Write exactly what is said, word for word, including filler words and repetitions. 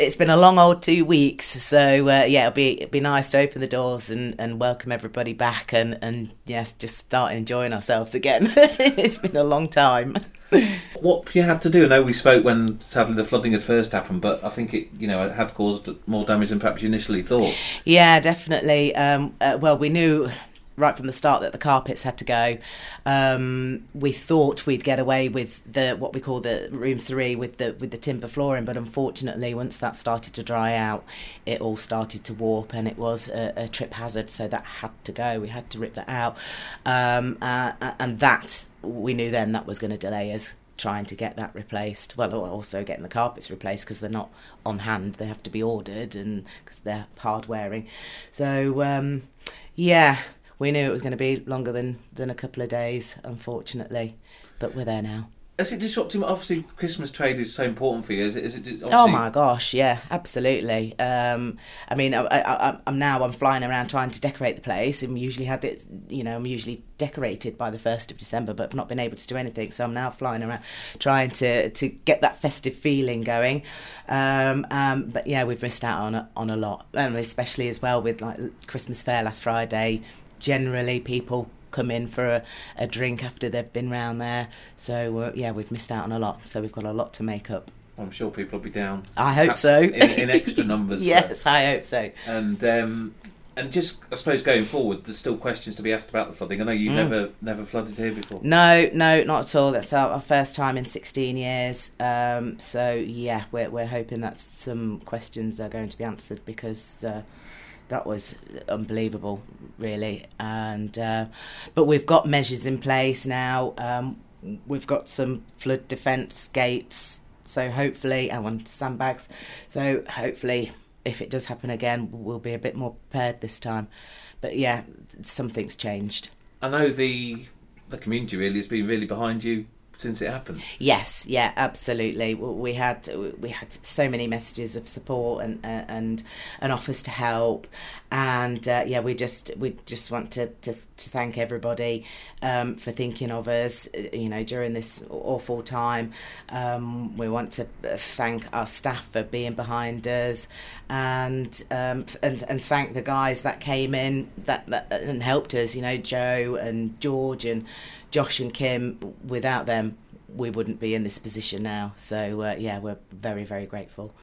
it's been a long old two weeks. So uh, yeah, it'll be it'll be nice to open the doors and, and welcome everybody back and, and yes, just start enjoying ourselves again. It's been a long time. What have you had to do? I know we spoke when sadly the flooding had first happened, but I think it, you know, it had caused more damage than perhaps you initially thought. Yeah, definitely. Um, uh, well, we knew right from the start that the carpets had to go. Um, we thought we'd get away with the what we call the room three with the with the timber flooring, but unfortunately, once that started to dry out, it all started to warp, and it was a, a trip hazard. So that had to go. We had to rip that out, um, uh, and that we knew then that was going to delay us trying to get that replaced. Well, also getting the carpets replaced because they're not on hand; they have to be ordered, and because they're hard wearing. So um, yeah. We knew it was going to be longer than, than a couple of days, unfortunately, but we're there now. Has it disrupted? Obviously, Christmas trade is so important for you. Is it? Is it obviously... Oh my gosh, yeah, absolutely. Um, I mean, I, I, I'm now I'm flying around trying to decorate the place, and we usually have it. You know, I'm usually decorated by the first of December, but I've not been able to do anything. So I'm now flying around trying to, to get that festive feeling going. Um, um, but yeah, we've missed out on a, on a lot, and especially as well with like Christmas fair last Friday. Generally, people come in for a, a drink after they've been round there. So, uh, yeah, we've missed out on a lot. So we've got a lot to make up. I'm sure people will be down. I hope so. in, in extra numbers. Yes, I hope so. And um, and just, I suppose, going forward, there's still questions to be asked about the flooding. I know you mm. never never flooded here before. No, no, not at all. That's our, our first time in sixteen years. Um, so, yeah, we're, we're hoping that some questions are going to be answered because... Uh, That was unbelievable, really. And uh, but we've got measures in place now. Um, we've got some flood defence gates. So hopefully, I want sandbags. So hopefully, if it does happen again, we'll be a bit more prepared this time. But yeah, something's changed. I know the the community really has been really behind you since it happened. Yes, yeah, absolutely. We had we had so many messages of support and uh, and and offers to help, and uh, yeah, we just we just want to to, to thank everybody um, for thinking of us. You know, during this awful time, um, we want to thank our staff for being behind us, and um, and and thank the guys that came in that, that and helped us. You know, Joe and George and Josh and Kim. Without them, we wouldn't be in this position now. So uh, yeah, we're very, very grateful.